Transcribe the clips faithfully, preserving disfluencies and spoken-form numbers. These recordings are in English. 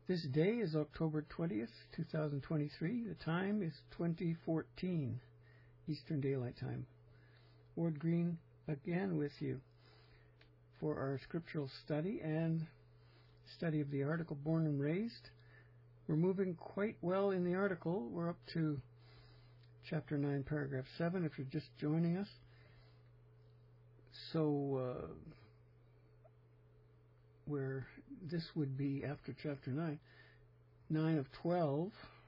This day is October twentieth, two thousand twenty-three. The time is twenty fourteen Eastern Daylight Time. Ward Green again with you for our scriptural study and study of the article Born and Raised. We're moving quite well in the article. We're up to chapter nine, paragraph seven, if you're just joining us. So, uh, where this would be after chapter nine, nine of twelve,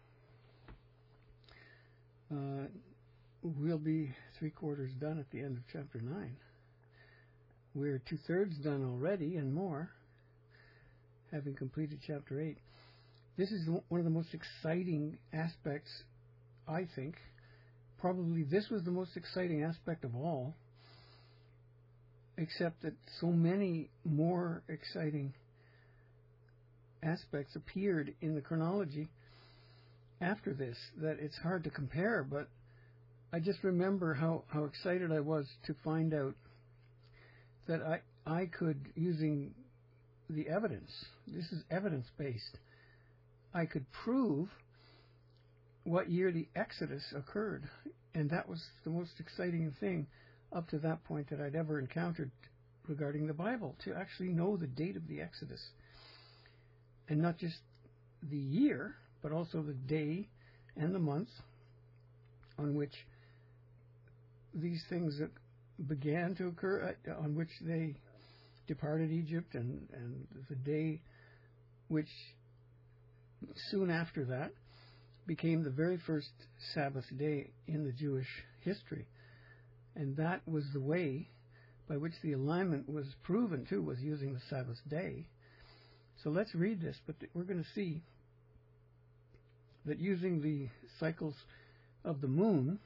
uh, we'll be three quarters done at the end of chapter nine. We're two thirds done already and more, having completed chapter eight. This is one of the most exciting aspects, I think. Probably this was the most exciting aspect of all, except that so many more exciting aspects appeared in the chronology after this that it's hard to compare. But I just remember how, how excited I was to find out that I, I could, using the evidence, this is evidence-based, I could prove what year the Exodus occurred. And that was the most exciting thing up to that point that I'd ever encountered regarding the Bible, to actually know the date of the Exodus. And not just the year, but also the day and the month on which these things began to occur, on which they departed Egypt, and, and the day which soon after that became the very first Sabbath day in the Jewish history. And that was the way by which the alignment was proven, too, was using the Sabbath day. So let's read this, but we're going to see that using the cycles of the moon,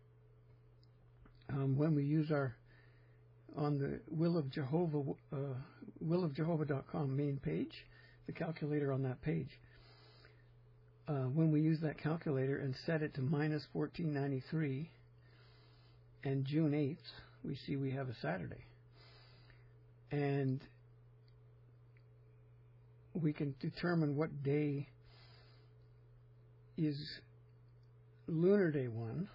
um, when we use our, on the Will of Jehovah, uh, will of jehovah dot com main page, the calculator on that page, uh, when we use that calculator and set it to minus fourteen ninety-three, and June eighth, we see we have a Saturday. And we can determine what day is lunar day one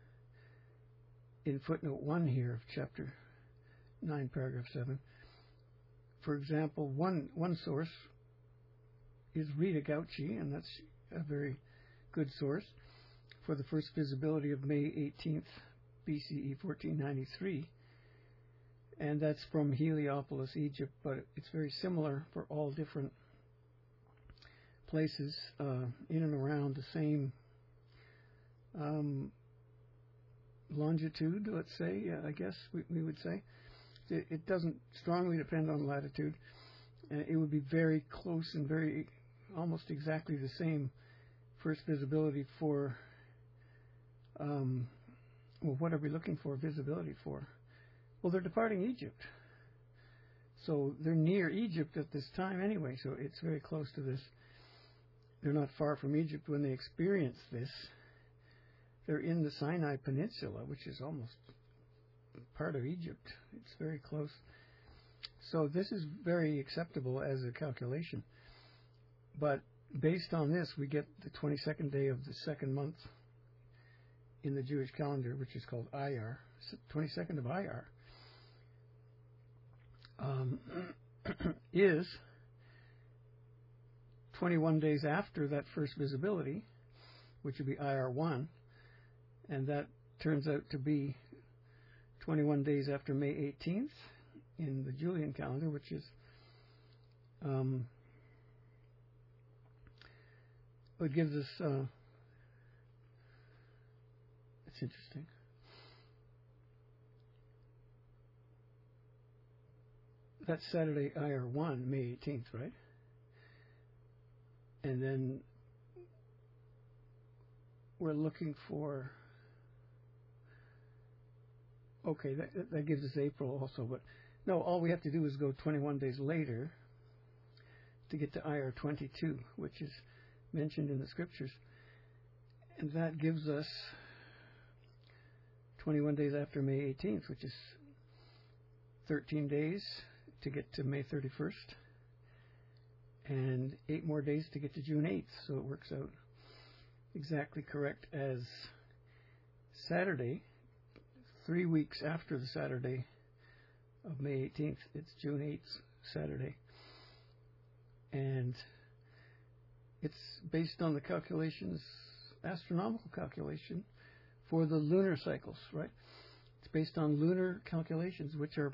in footnote one here of chapter nine, paragraph seven. For example, one, one source is Rita Gauci, and that's a very good source for the first visibility of May eighteenth, B C E fourteen ninety-three, and that's from Heliopolis, Egypt, but it's very similar for all different places uh, in and around the same um, longitude, let's say, uh, I guess we, we would say. It, it doesn't strongly depend on latitude. Uh, it would be very close and very, almost exactly the same first visibility for um, well, what are we looking for visibility for? Well, they're departing Egypt. So they're near Egypt at this time anyway, so it's very close to this. They're not far from Egypt when they experience this. They're in the Sinai Peninsula, which is almost part of Egypt. It's very close. So this is very acceptable as a calculation. But based on this, we get the twenty-second day of the second month in the Jewish calendar, which is called Iyar, twenty-second of Iyar, um, is twenty-one days after that first visibility, which would be Iyar one, and that turns out to be twenty-one days after May eighteenth in the Julian calendar, which is um, it gives us uh, it's interesting. That's Saturday, Iyar one, May eighteenth, right? And then we're looking for, okay, that, that gives us April also, but no, all we have to do is go twenty-one days later to get to Iyar twenty-two, which is mentioned in the scriptures. And that gives us twenty-one days after May eighteenth, which is thirteen days to get to May thirty-first. and eight more days to get to June eighth, so it works out exactly correct as Saturday, three weeks after the Saturday of May eighteenth. It's June eighth, Saturday. And it's based on the calculations, astronomical calculation, for the lunar cycles, right? It's based on lunar calculations, which are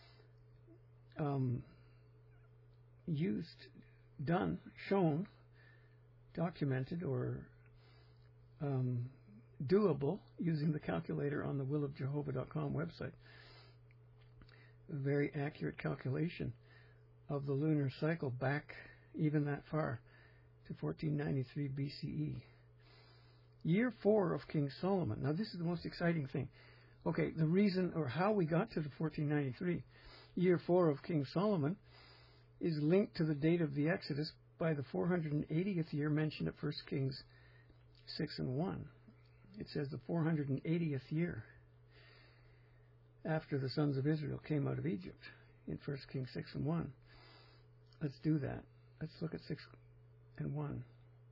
um, used, done, shown, documented, or um, doable using the calculator on the will of jehovah dot com website. A very accurate calculation of the lunar cycle back even that far to fourteen ninety-three B C E. Year four of King Solomon. Now this is the most exciting thing. Okay, the reason or how we got to the fourteen ninety-three, year four of King Solomon, is linked to the date of the Exodus by the four hundred eightieth year mentioned at First Kings six and one. It says the four hundred eightieth year after the sons of Israel came out of Egypt in First Kings six and one. Let's do that. Let's look at six and one.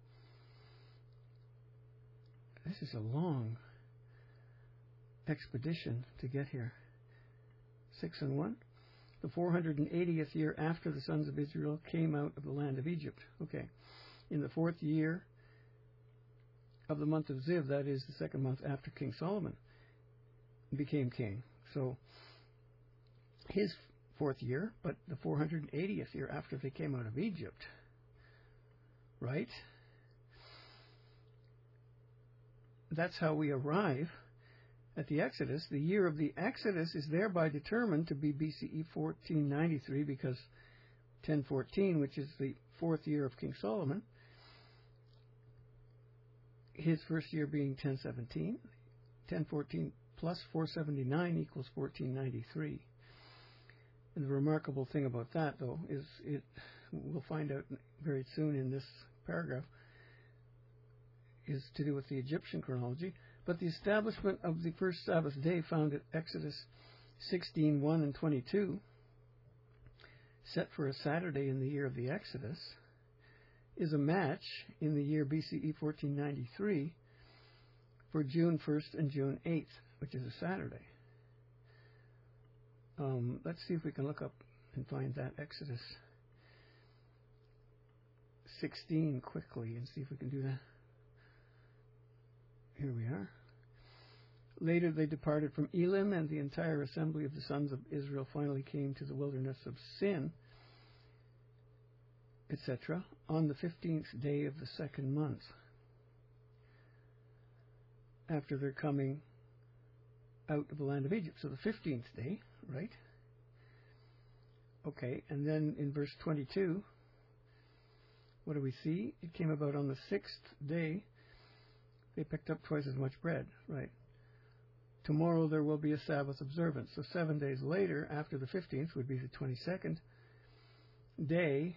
This is a long expedition to get here. six and one. The four hundred eightieth year after the sons of Israel came out of the land of Egypt. Okay. In the fourth year of the month of Ziv, that is the second month after King Solomon became king. So his fourth year, but the four hundred eightieth year after they came out of Egypt. Right? That's how we arrive at the Exodus. The year of the Exodus is thereby determined to be B C E fourteen ninety-three because ten fourteen, which is the fourth year of King Solomon, his first year being ten seventeen, ten fourteen plus four seventy-nine equals fourteen ninety-three. And the remarkable thing about that, though, is it, we'll find out very soon in this paragraph, is to do with the Egyptian chronology. But the establishment of the first Sabbath day found at Exodus sixteen, one and twenty-two, set for a Saturday in the year of the Exodus, is a match in the year B C E fourteen ninety-three for June first and June eighth, which is a Saturday. Um, let's see if we can look up and find that Exodus sixteen quickly and see if we can do that. Here we are. Later they departed from Elim, and the entire assembly of the sons of Israel finally came to the wilderness of Sin, et cetera, on the fifteenth day of the second month, after their coming out of the land of Egypt. So the fifteenth day, right? Okay, and then in verse twenty-two, what do we see? It came about on the sixth day. They picked up twice as much bread, right? Tomorrow there will be a Sabbath observance. So seven days later, after the fifteenth, would be the twenty-second day,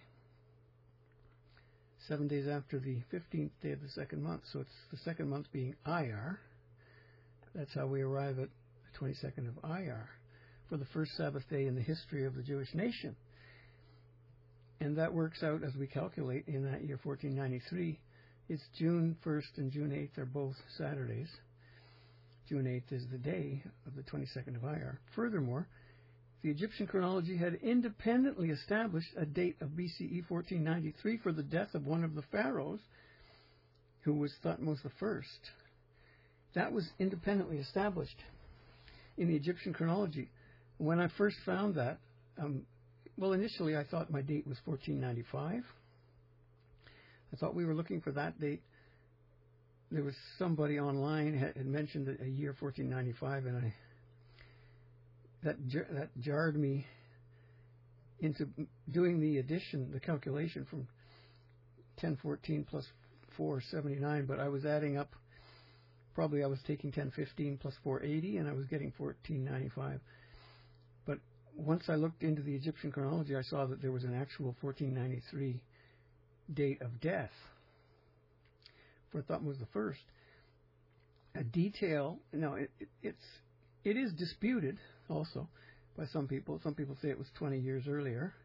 seven days after the fifteenth day of the second month. So it's the second month being Iyar. That's how we arrive at the twenty-second of Iyar for the first Sabbath day in the history of the Jewish nation. And that works out, as we calculate, in that year fourteen ninety-three. It's June first and June eighth are both Saturdays. June eighth is the day of the twenty-second of Iyar. Furthermore, the Egyptian chronology had independently established a date of B C E fourteen ninety-three for the death of one of the pharaohs, who was Thutmose the First. That was independently established in the Egyptian chronology. When I first found that, um, well, initially I thought my date was fourteen ninety-five. I thought we were looking for that date. There was somebody online had, had mentioned a year fourteen ninety-five, and I that that jarred me into doing the addition, the calculation from ten fourteen plus four seventy-nine. But I was adding up. Probably I was taking ten fifteen plus four eighty, and I was getting fourteen ninety-five. But once I looked into the Egyptian chronology, I saw that there was an actual fourteen ninety-three date of death for Thutmose the First. A detail, no, it, it, it's it is disputed also by some people. Some people say it was twenty years earlier,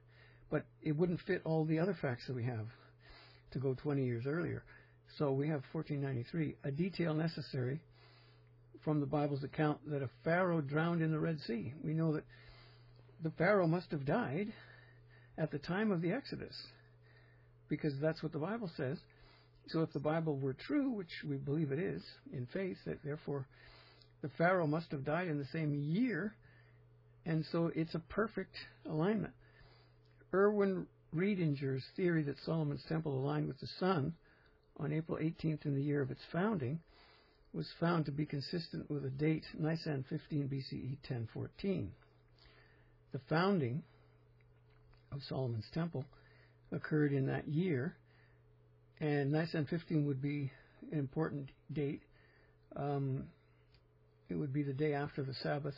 but it wouldn't fit all the other facts that we have to go twenty years earlier. So we have fourteen ninety-three, a detail necessary from the Bible's account that a Pharaoh drowned in the Red Sea. We know that the Pharaoh must have died at the time of the Exodus, because that's what the Bible says. So if the Bible were true, which we believe it is in faith, that therefore the Pharaoh must have died in the same year, and so it's a perfect alignment. Erwin Riedinger's theory that Solomon's temple aligned with the sun on April eighteenth in the year of its founding was found to be consistent with a date, Nisan fifteen B C E ten fourteen. The founding of Solomon's temple occurred in that year, and Nisan fifteen would be an important date. Um, it would be the day after the Sabbath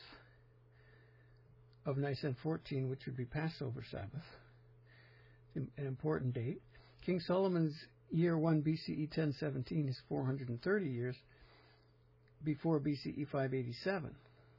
of Nisan fourteen, which would be Passover Sabbath, an important date. King Solomon's year one B C E ten seventeen is four hundred thirty years before B C E five eighty-seven.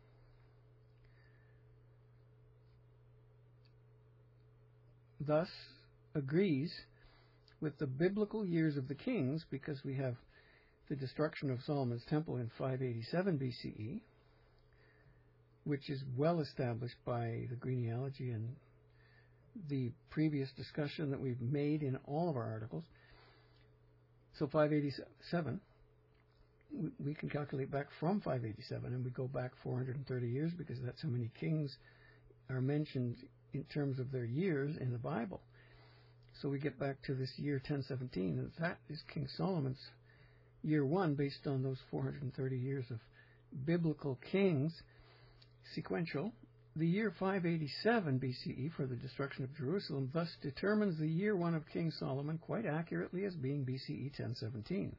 Thus agrees with the biblical years of the kings, because we have the destruction of Solomon's temple in five eighty-seven B C E, which is well established by the genealogy and the previous discussion that we've made in all of our articles. So five eighty-seven, we can calculate back from five eighty-seven, and we go back four hundred thirty years, because that's how many kings are mentioned in terms of their years in the Bible. So we get back to this year ten seventeen, and that is King Solomon's year one, based on those four hundred thirty years of biblical kings, sequential. The year five eighty-seven B C E for the destruction of Jerusalem thus determines the year one of King Solomon quite accurately as being B C E ten seventeen.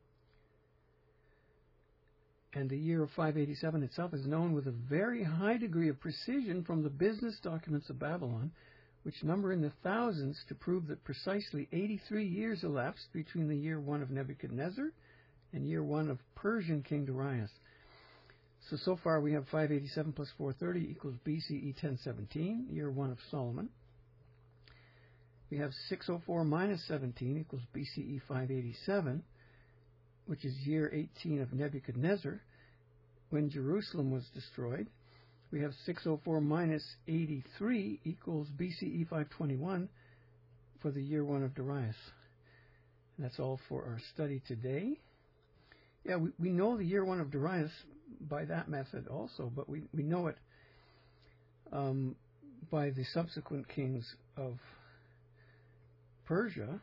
And the year of five eighty-seven itself is known with a very high degree of precision from the business documents of Babylon, which number in the thousands to prove that precisely eighty-three years elapsed between the year one of Nebuchadnezzar and year one of Persian King Darius. So, so far we have five eighty-seven plus four thirty equals B C E ten seventeen, year one of Solomon. We have six oh four minus seventeen equals B C E five eighty-seven, which is year eighteen of Nebuchadnezzar, when Jerusalem was destroyed. We have six oh four minus eighty-three equals B C E five twenty-one for the year one of Darius. And that's all for our study today. Yeah, we, we know the year one of Darius by that method also, but we, we know it um, by the subsequent kings of Persia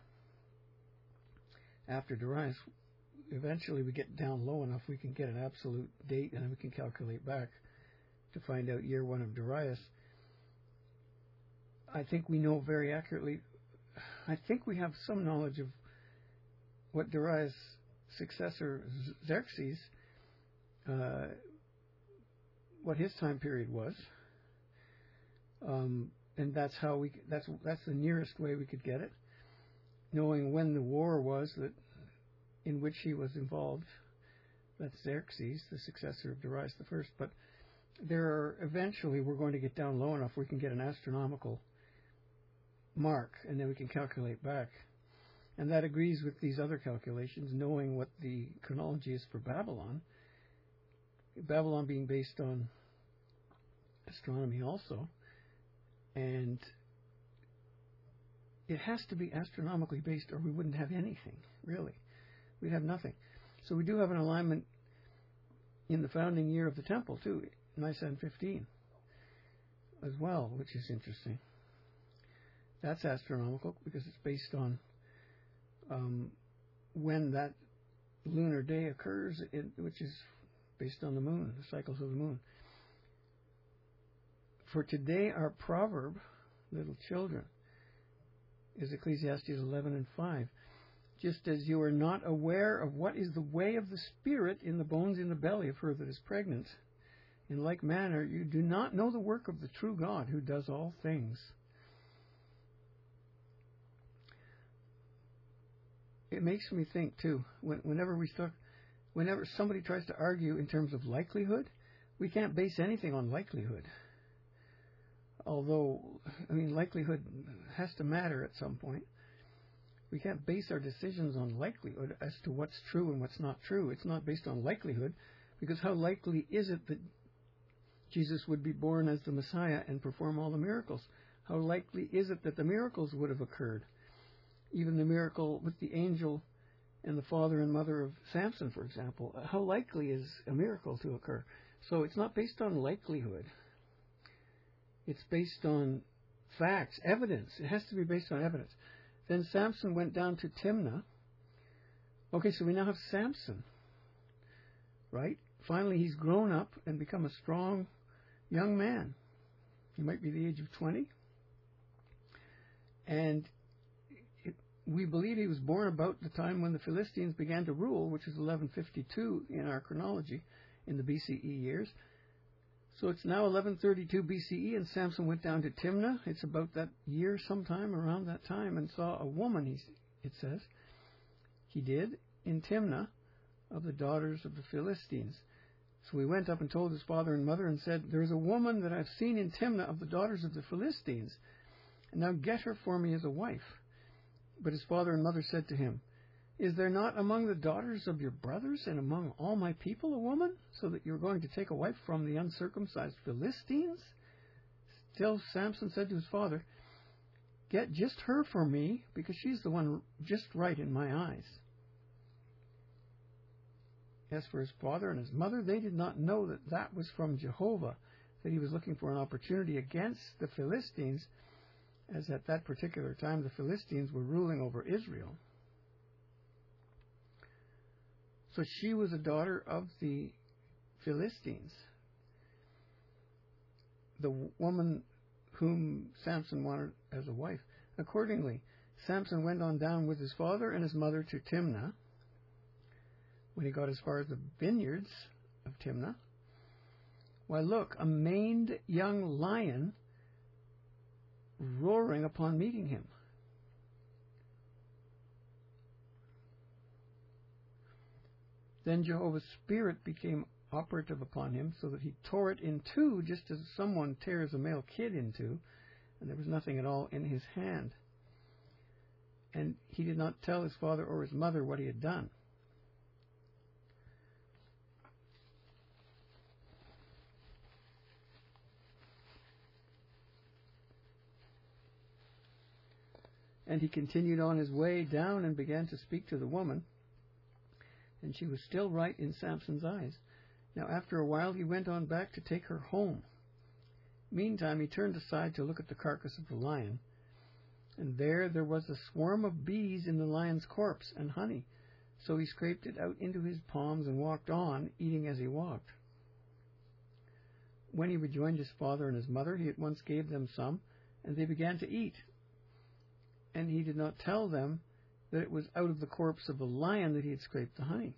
after Darius. Eventually we get down low enough we can get an absolute date, and then we can calculate back to find out year one of Darius. I think we know very accurately. I think we have some knowledge of what Darius' successor Xerxes, uh, what his time period was, um, and that's how we. That's that's the nearest way we could get it, knowing when the war was that in which he was involved. That's Xerxes, the successor of Darius the First. But there are eventually we're going to get down low enough we can get an astronomical mark, and then we can calculate back. And that agrees with these other calculations, knowing what the chronology is for Babylon. Babylon being based on astronomy also. And it has to be astronomically based, or we wouldn't have anything, really. We'd have nothing. So we do have an alignment in the founding year of the temple, too, Nisan fifteen, as well, which is interesting. That's astronomical because it's based on um, when that lunar day occurs, it, which is based on the moon, the cycles of the moon. For today, our proverb, little children, is Ecclesiastes eleven and five. Just as you are not aware of what is the way of the Spirit in the bones in the belly of her that is pregnant, in like manner you do not know the work of the true God who does all things. It makes me think, too, when, whenever we start, whenever somebody tries to argue in terms of likelihood, we can't base anything on likelihood. although, I mean, likelihood has to matter at some point. We can't base our decisions on likelihood as to what's true and what's not true. It's not based on likelihood, because how likely is it that Jesus would be born as the Messiah and perform all the miracles? How likely is it that the miracles would have occurred? Even the miracle with the angel and the father and mother of Samson, for example. How likely is a miracle to occur? So it's not based on likelihood. It's based on facts, evidence. It has to be based on evidence. Then Samson went down to Timnah. Okay, so we now have Samson, right? Finally, he's grown up and become a strong young man. He might be the age of twenty. And it, we believe he was born about the time when the Philistines began to rule, which is eleven fifty-two in our chronology, in the B C E years. So it's now eleven thirty-two B C E, and Samson went down to Timnah. It's about that year sometime around that time, and saw a woman, he, it says, he did, in Timnah, of the daughters of the Philistines. So he went up and told his father and mother and said, there is a woman that I've seen in Timnah of the daughters of the Philistines, and now get her for me as a wife. But his father and mother said to him, is there not among the daughters of your brothers and among all my people a woman, so that you're going to take a wife from the uncircumcised Philistines? Still Samson said to his father, get just her for me, because she's the one just right in my eyes. As for his father and his mother, they did not know that that was from Jehovah, that he was looking for an opportunity against the Philistines, as at that particular time the Philistines were ruling over Israel. So she was a daughter of the Philistines, the woman whom Samson wanted as a wife. Accordingly, Samson went on down with his father and his mother to Timnah. When he got as far as the vineyards of Timnah, why look, a maned young lion roaring upon meeting him. Then Jehovah's Spirit became operative upon him, so that he tore it in two, just as someone tears a male kid in two, and there was nothing at all in his hand. And he did not tell his father or his mother what he had done. And he continued on his way down and began to speak to the woman, and she was still right in Samson's eyes. Now after a while he went on back to take her home. Meantime he turned aside to look at the carcass of the lion, and there there was a swarm of bees in the lion's corpse, and honey. So he scraped it out into his palms and walked on, eating as he walked. When he rejoined his father and his mother, he at once gave them some, and they began to eat. And he did not tell them that it was out of the corpse of the lion that he had scraped the honey.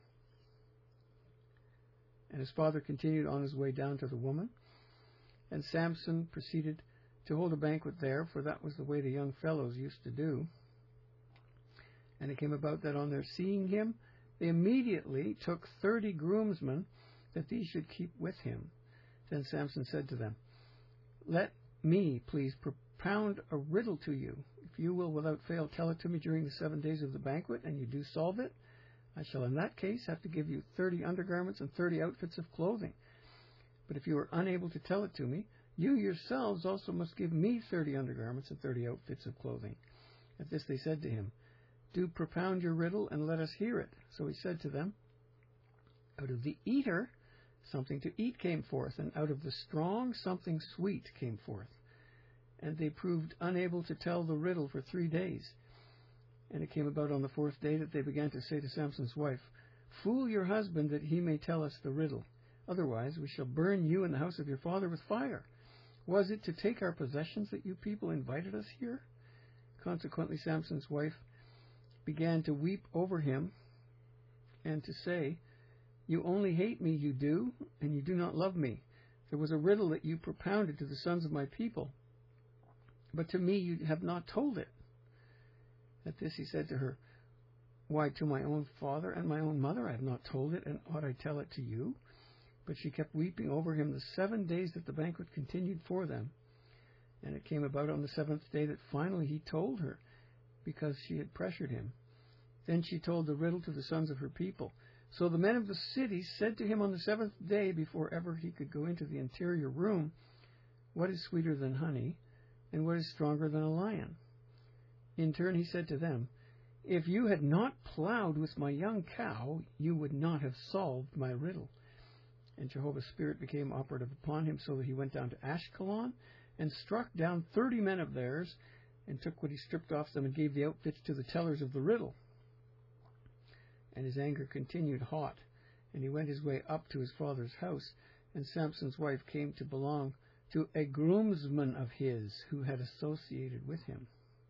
And his father continued on his way down to the woman, and Samson proceeded to hold a banquet there, for that was the way the young fellows used to do. And it came about that on their seeing him, they immediately took thirty groomsmen, that these should keep with him. Then Samson said to them, let me please propound a riddle to you. If you will without fail tell it to me during the seven days of the banquet, and you do solve it, I shall in that case have to give you thirty undergarments and thirty outfits of clothing. But if you are unable to tell it to me, you yourselves also must give me thirty undergarments and thirty outfits of clothing. At this they said to him, do propound your riddle, and let us hear it. So he said to them, out of the eater something to eat came forth, and out of the strong something sweet came forth. And they proved unable to tell the riddle for three days. And it came about on the fourth day that they began to say to Samson's wife, fool your husband that he may tell us the riddle. Otherwise we shall burn you and the house of your father with fire. Was it to take our possessions that you people invited us here? Consequently Samson's wife began to weep over him and to say, you only hate me, you do, and you do not love me. There was a riddle that you propounded to the sons of my people, but to me you have not told it. At this he said to her, why, to my own father and my own mother I have not told it, and ought I tell it to you? But she kept weeping over him the seven days that the banquet continued for them. And it came about on the seventh day that finally he told her, because she had pressured him. Then she told the riddle to the sons of her people. So the men of the city said to him on the seventh day, before ever he could go into the interior room, "What is sweeter than honey, and what is stronger than a lion?" In turn he said to them, "If you had not plowed with my young cow, you would not have solved my riddle." And Jehovah's Spirit became operative upon him, so that he went down to Ashkelon and struck down thirty men of theirs, and took what he stripped off them and gave the outfits to the tellers of the riddle. And his anger continued hot, and he went his way up to his father's house, and Samson's wife came to belong to a groomsman of his who had associated with him.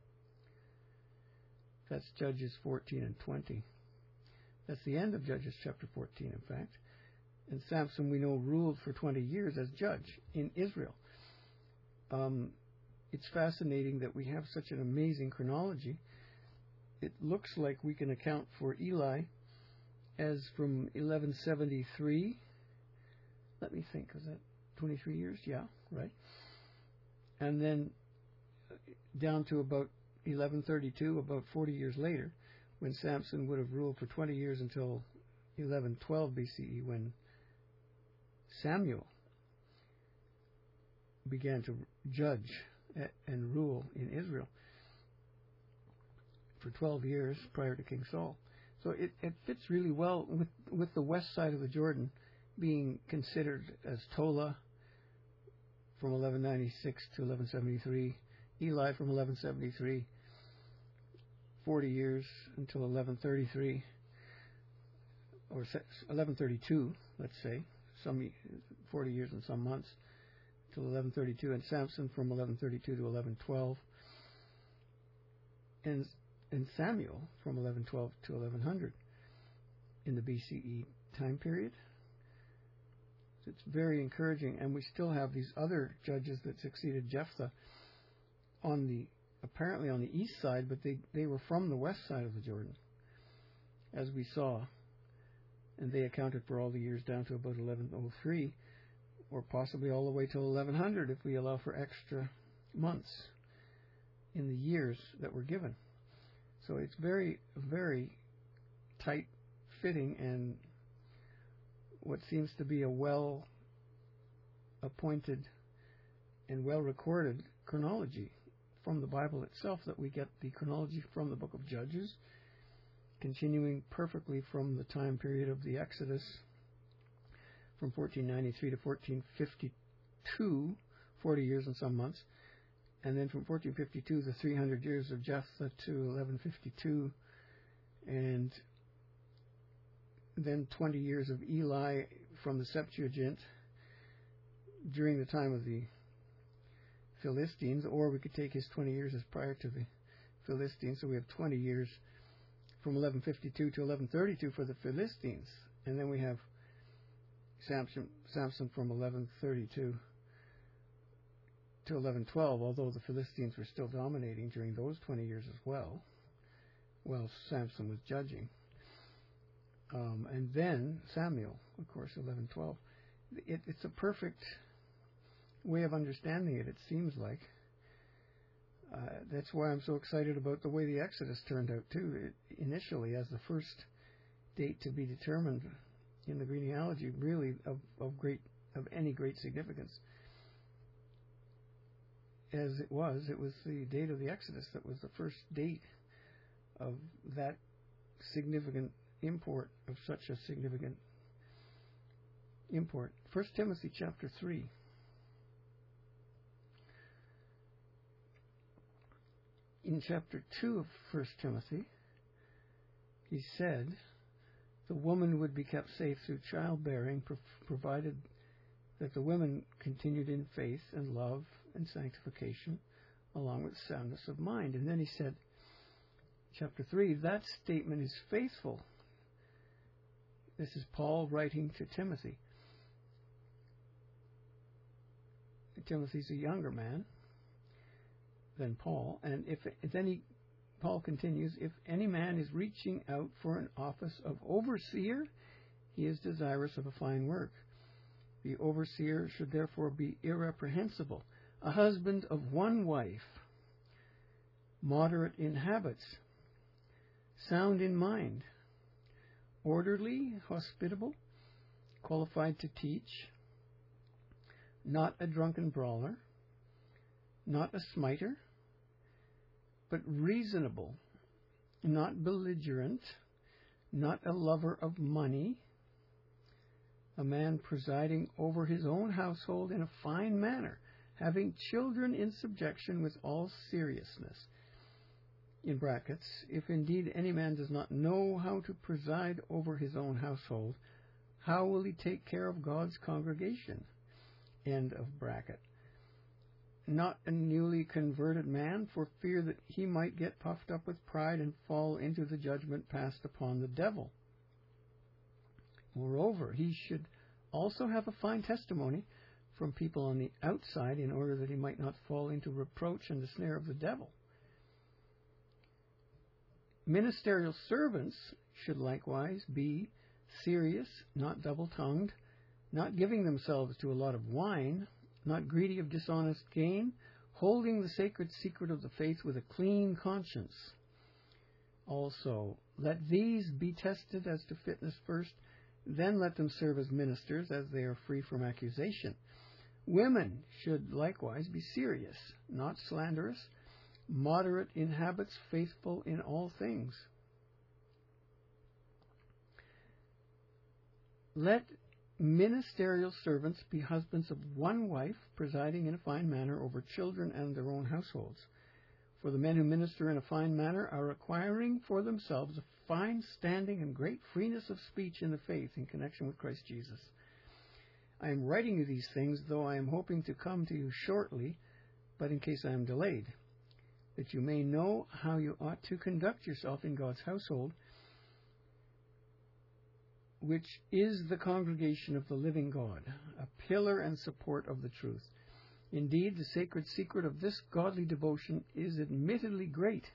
That's Judges fourteen and twenty. That's the end of Judges chapter fourteen, in fact. And Samson, we know, ruled for twenty years as judge in Israel. Um, it's fascinating that we have such an amazing chronology. It looks like we can account for Eli as from eleven seventy-three. Let me think, was that twenty-three years? Yeah, right. And then down to about eleven thirty-two, about forty years later, when Samson would have ruled for twenty years until eleven twelve B C E, when Samuel began to judge and rule in Israel for twelve years prior to King Saul. So it, it fits really well with, with the west side of the Jordan being considered as Tola from eleven ninety-six to eleven seventy-three, Eli from eleven seventy-three, forty years until eleven thirty-three, or eleven thirty-two, let's say, some forty years and some months, till eleven thirty-two, and Samson from eleven thirty-two to eleven twelve, and and Samuel from eleven twelve to eleven hundred in the B C E time period. So it's very encouraging, and we still have these other judges that succeeded Jephthah on the apparently on the east side, but they, they were from the west side of the Jordan, as we saw, and they accounted for all the years down to about eleven oh three, or possibly all the way till eleven hundred if we allow for extra months in the years that were given. So it's very, very tight fitting, and what seems to be a well appointed and well recorded chronology from the Bible itself, that we get the chronology from the book of Judges, continuing perfectly from the time period of the Exodus from fourteen ninety-three to fourteen fifty-two, forty years and some months, and then from fourteen fifty-two, the three hundred years of Jephthah to eleven fifty-two, and then twenty years of Eli from the Septuagint during the time of the Philistines, or we could take his twenty years as prior to the Philistines, so we have twenty years from eleven fifty-two to eleven thirty-two for the Philistines, and then we have Samson, Samson from eleven thirty-two to eleven twelve, although the Philistines were still dominating during those twenty years as well, while Samson was judging. Um, and then Samuel, of course, eleven twelve. It, it's a perfect way of understanding it, it seems like. Uh, that's why I'm so excited about the way the Exodus turned out, too, it, initially as the first date to be determined in the genealogy, really of, of great of any great significance. As it was, it was the date of the Exodus that was the first date of that significant import, of such a significant import. First Timothy chapter three. In chapter two of First Timothy, he said the woman would be kept safe through childbearing, pro- provided that the women continued in faith and love and sanctification, along with soundness of mind. And then he said, chapter three, that statement is faithful. This is Paul writing to Timothy. Timothy's a younger man than Paul, and if then he, Paul continues, if any man is reaching out for an office of overseer, he is desirous of a fine work. The overseer should therefore be irreprehensible, a husband of one wife, moderate in habits, sound in mind, orderly, hospitable, qualified to teach, not a drunken brawler, not a smiter, but reasonable, not belligerent, not a lover of money, a man presiding over his own household in a fine manner, having children in subjection with all seriousness. In brackets, if indeed any man does not know how to preside over his own household, how will he take care of God's congregation? End of bracket. Not a newly converted man, for fear that he might get puffed up with pride and fall into the judgment passed upon the devil. Moreover, he should also have a fine testimony from people on the outside, in order that he might not fall into reproach and the snare of the devil. Ministerial servants should likewise be serious, not double-tongued, not giving themselves to a lot of wine, not greedy of dishonest gain, holding the sacred secret of the faith with a clean conscience. Also, let these be tested as to fitness first, then let them serve as ministers, as they are free from accusation. Women should likewise be serious, not slanderous, moderate in habits, faithful in all things. Let ministerial servants be husbands of one wife, presiding in a fine manner over children and their own households. For the men who minister in a fine manner are acquiring for themselves a fine standing and great freeness of speech in the faith in connection with Christ Jesus. I am writing you these things, though I am hoping to come to you shortly, but in case I am delayed, that you may know how you ought to conduct yourself in God's household, which is the congregation of the living God, a pillar and support of the truth. Indeed, the sacred secret of this godly devotion is admittedly great.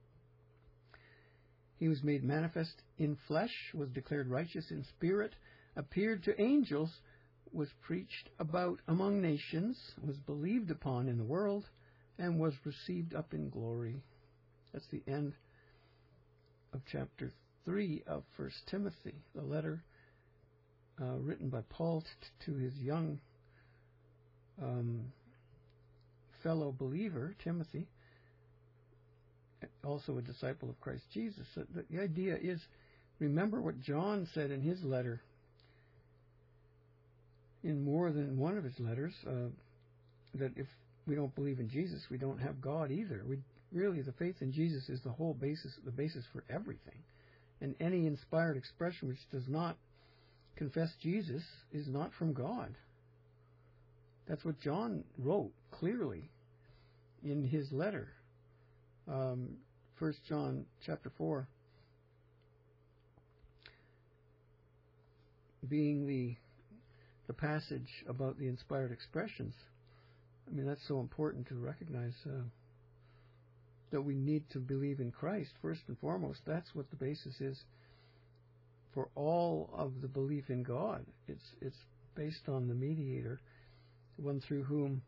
He was made manifest in flesh, was declared righteous in spirit, appeared to angels, was preached about among nations, was believed upon in the world, and was received up in glory. That's the end of chapter three of First Timothy, the letter uh, written by Paul t- to his young um, fellow believer, Timothy, also a disciple of Christ Jesus. So the, the idea is, remember what John said in his letter, in more than one of his letters, uh, that if we don't believe in Jesus, we don't have God either. We really, the faith in Jesus is the whole basis, the basis for everything. And any inspired expression which does not confess Jesus is not from God. That's what John wrote clearly in his letter. Um, First John chapter four, being the the passage about the inspired expressions. I mean, that's so important to recognize uh, that we need to believe in Christ first and foremost. That's what the basis is for all of the belief in God. It's it's based on the mediator, the one through whom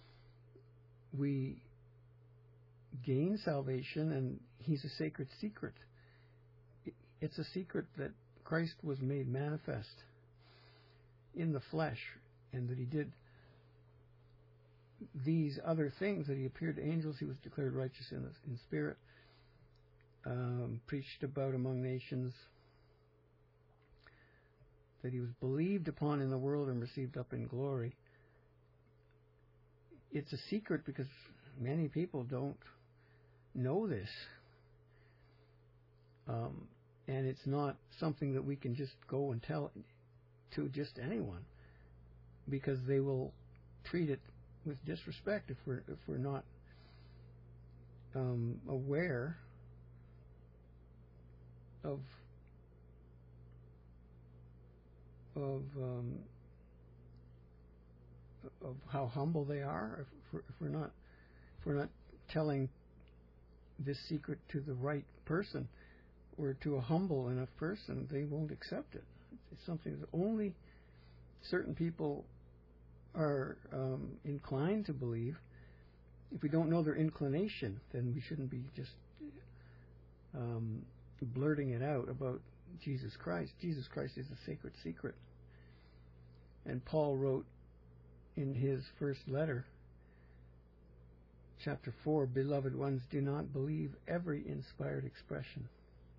we gain salvation, and he's a sacred secret. It's a secret that Christ was made manifest in the flesh, and that he did these other things, that he appeared to angels, he was declared righteous in, the, in spirit, um, preached about among nations, that he was believed upon in the world and received up in glory. It's a secret because many people don't know this. Um, and it's not something that we can just go and tell to just anyone, because they will treat it with disrespect if we're if we're not um, aware of of um, of how humble they are. If we're, if we're not if we're not telling this secret to the right person, or to a humble enough person, they won't accept it. It's something that only certain people are um, inclined to believe, if we don't know their inclination, then we shouldn't be just um, blurting it out about Jesus Christ. Jesus Christ is a sacred secret. And Paul wrote in his first letter, chapter four, "Beloved ones, do not believe every inspired expression."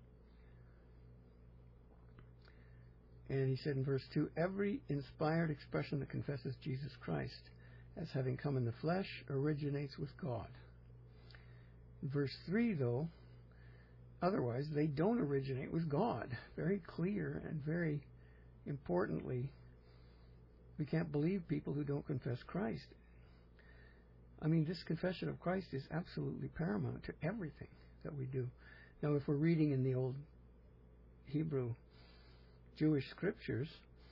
And he said in verse two, "Every inspired expression that confesses Jesus Christ as having come in the flesh originates with God." In verse three, though, otherwise, they don't originate with God. Very clear, and very importantly, we can't believe people who don't confess Christ. I mean, this confession of Christ is absolutely paramount to everything that we do. Now, if we're reading in the old Hebrew Jewish scriptures,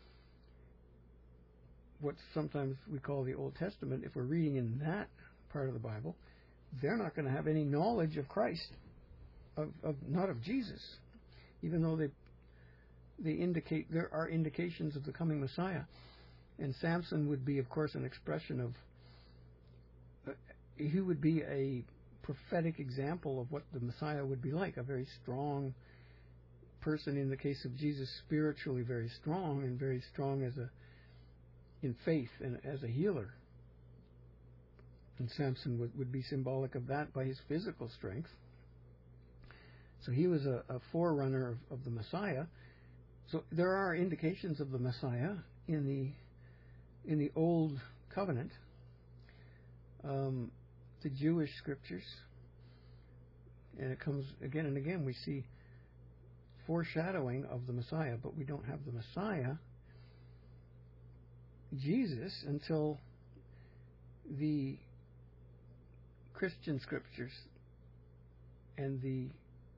what sometimes we call the Old Testament, if we're reading in that part of the Bible, they're not going to have any knowledge of Christ, of, of not of Jesus, even though they they indicate there are indications of the coming Messiah. And Samson would be, of course, an expression of, uh, he would be a prophetic example of what the Messiah would be like, a very strong person, in the case of Jesus, spiritually very strong, and very strong as a in faith and as a healer. And Samson would, would be symbolic of that by his physical strength. So he was a, a forerunner of, of the Messiah. So there are indications of the Messiah in the in the Old Covenant, um, the Jewish scriptures, and it comes again and again. We see foreshadowing of the Messiah, but we don't have the Messiah, Jesus, until the Christian scriptures and the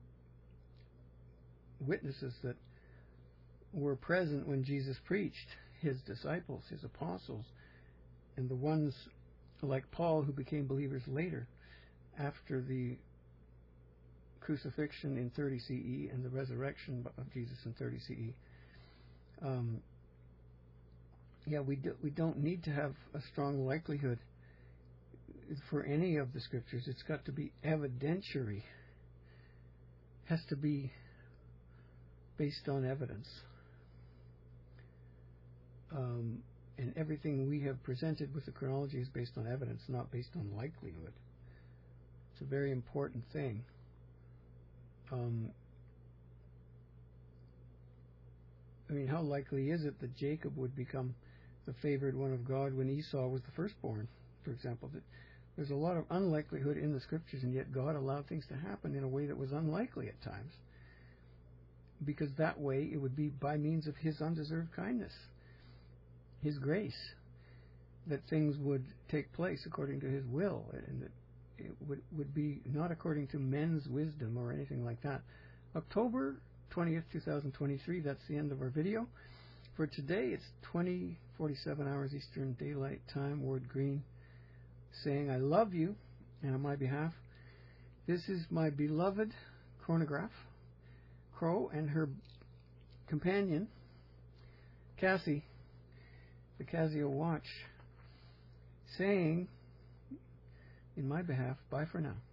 witnesses that were present when Jesus preached, his disciples, his apostles, and the ones like Paul who became believers later after the crucifixion in thirty C E and the resurrection of Jesus in thirty C E. Um, yeah, we do, we don't need to have a strong likelihood for any of the scriptures. It's got to be evidentiary. Has to be based on evidence. Um, and everything we have presented with the chronology is based on evidence, not based on likelihood. It's a very important thing. Um, I mean, how likely is it that Jacob would become the favored one of God when Esau was the firstborn, for example? That there's a lot of unlikelihood in the scriptures, and yet God allowed things to happen in a way that was unlikely at times, because that way it would be by means of his undeserved kindness, his grace, that things would take place according to his will, and that it would, would be not according to men's wisdom or anything like that. October twentieth, twenty twenty-three, that's the end of our video. For today, it's twenty forty-seven hours Eastern Daylight Time. Ward Green saying, "I love you," and on my behalf, this is my beloved chronograph, Crow, and her companion, Cassie, the Casio watch, saying, in my behalf, bye for now.